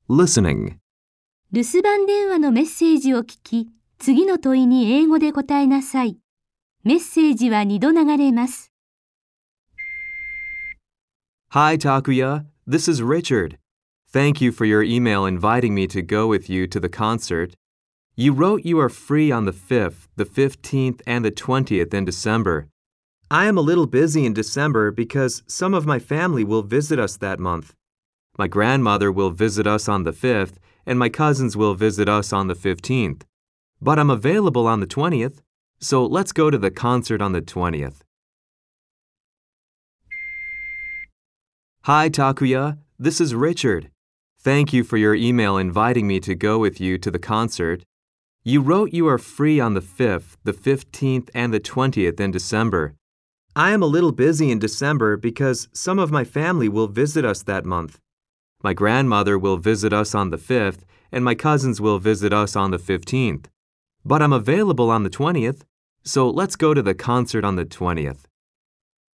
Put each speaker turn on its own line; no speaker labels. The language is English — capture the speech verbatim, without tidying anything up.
Listening.
留守番電話のメッセージを聞き、次の問いに英語で答えなさい。メッセージはにど流れます。
Hi, Takuya. This is Richard. Thank you for your email inviting me to go with you to the concert. You wrote you are free on the fifth, the fifteenth, and the twentieth in December. I am a little busy in December because some of my family will visit us that month. My grandmother will visit us on the fifth, and my cousins will visit us on the fifteenth. But I'm available on the twentieth, so let's go to the concert on the twentieth. Hi, Takuya. This is Richard. Thank you for your email inviting me to go with you to the concert. You wrote you are free on the fifth, the fifteenth, and the twentieth in December. I am a little busy in December because some of my family will visit us that month. My grandmother will visit us on the fifth, and my cousins will visit us on the fifteenth. But I'm available on the twentieth, so let's go to the concert on the twentieth.